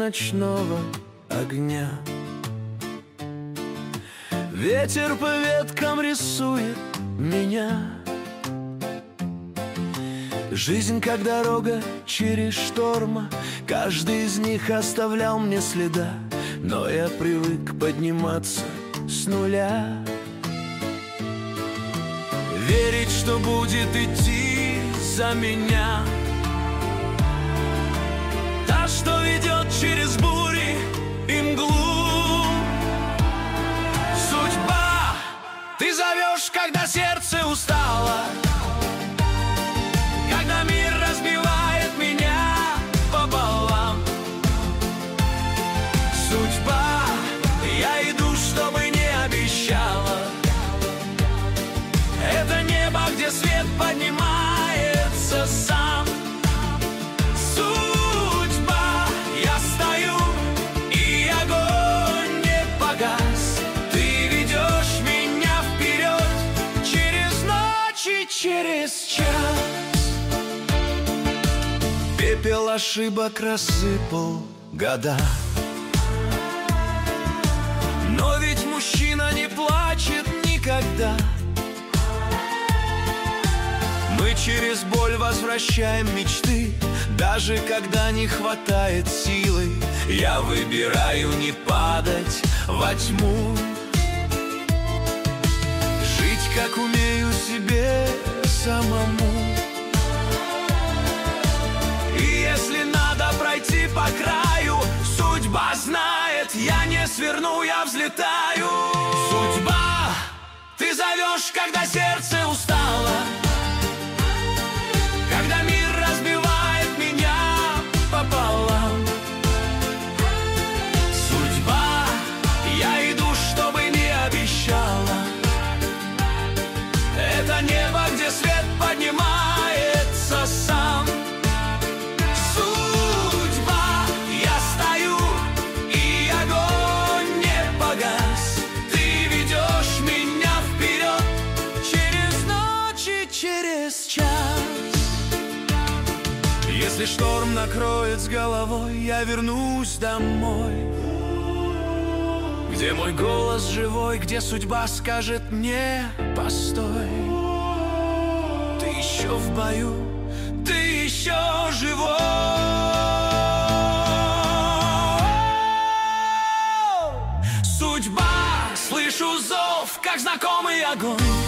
ночного огня. Ветер по веткам рисует меня. Жизнь как дорога через шторма, каждый из них оставлял мне следа, но я привык подниматься с нуля. Верить, что будет идти за меня, та, что ведет через бури и мглу. Судьба, ты зовешь, когда сердце устало, когда мир разбивает меня пополам. Судьба, я иду, чтобы не обещала. Это небо, где свет поднимается сам. Судьба, я стою, и огонь не погас. Ты ведешь меня вперед через ночь и через час. Пепел ошибок рассыпал года, но ведь мужчина не плачет никогда. Мы через боль возвращаем мечты, даже когда не хватает силы. Я выбираю не падать во тьму, жить как умею себе самому. И если надо пройти по краю, судьба знает, я не сверну, я взлетаю. Судьба, ты зовешь, когда сердце устало, когда мир разбивает меня пополам. Судьба, я иду, чтобы не обещала. Это небо, где свет поднимается сам. Судьба, я стою, и огонь не погас. Ты ведешь меня вперед через ночь и через час. Если шторм накроет с головой, я вернусь домой, где мой голос живой, где судьба скажет мне: постой, ты еще в бою, ты еще живой. Судьба, слышу зов, как знакомый огонь.